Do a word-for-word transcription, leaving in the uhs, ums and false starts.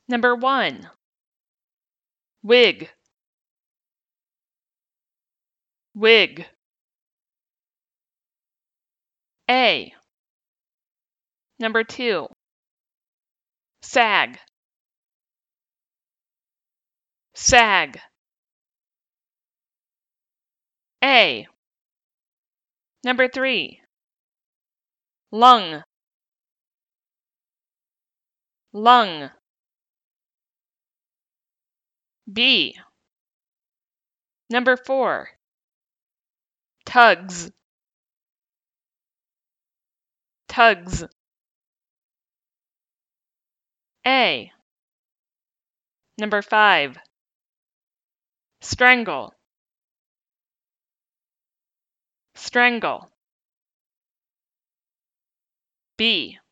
Number one, wig, wig. A. Number two, sag, sag. A. Number three, lung, lung. B. Number four, tugs, tugs. A. Number five, strangle, strangle. B.